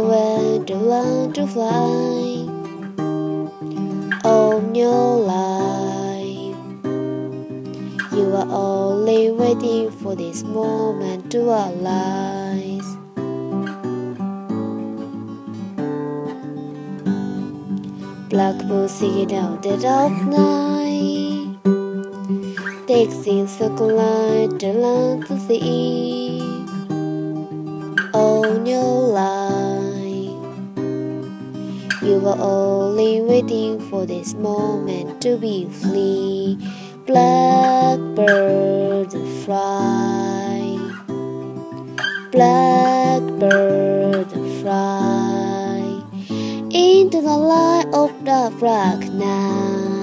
where to learn to fly all your life. You are only waiting for this moment to arise. Blackbird singing out dead of night, takes in circle light to learn to see all your life. You were only waiting for this moment to be free. Blackbird fly, blackbird fly into the light of the black night.